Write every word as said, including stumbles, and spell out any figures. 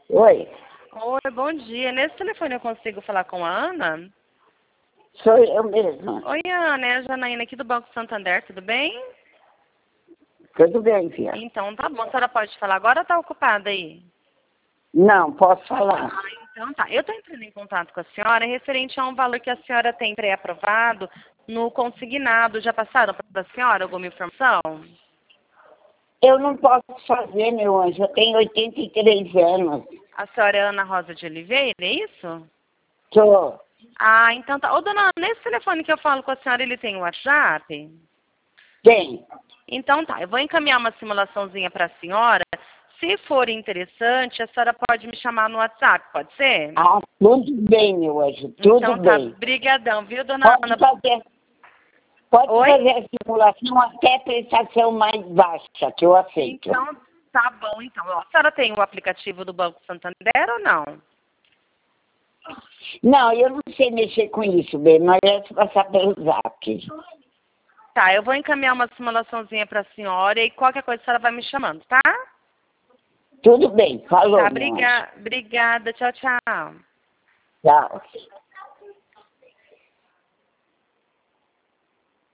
Oi, Oi, bom dia. Nesse telefone eu consigo falar com a Ana? sou eu mesma. Oi, Ana, é a Janaína aqui do Banco Santander, tudo bem? Tudo bem, filha? Então tá bom, a senhora pode falar agora ou tá ocupada aí? Não, posso falar. Ah, então tá. Eu tô entrando em contato com a senhora referente a um valor que a senhora tem pré-aprovado no consignado. Já passaram para a senhora alguma informação? Eu não posso fazer, meu anjo. Eu tenho oitenta e três anos. A senhora é Ana Rosa de Oliveira, é isso? Tô. Ah, então tá. Ô, dona Ana, nesse telefone que eu falo com a senhora, ele tem WhatsApp? Tem. Então tá, eu vou encaminhar uma simulaçãozinha para a senhora. Se for interessante, a senhora pode me chamar no WhatsApp, pode ser? Ah, tudo bem, meu anjo. Tudo Então tá, bem. brigadão, viu, dona Pode Ana? fazer, pode Oi? fazer a simulação até prestação mais baixa, que eu aceito. Então, tá bom, então. Ó, a senhora tem o aplicativo do Banco Santander ou não? Não, eu não sei mexer com isso, bem, mas é passar pelo zap. Tá, eu vou encaminhar uma simulaçãozinha para a senhora e qualquer coisa a senhora vai me chamando, tá? Tudo bem, falou, Tá, meu anjo. briga... obrigada. Tchau, tchau. Tchau.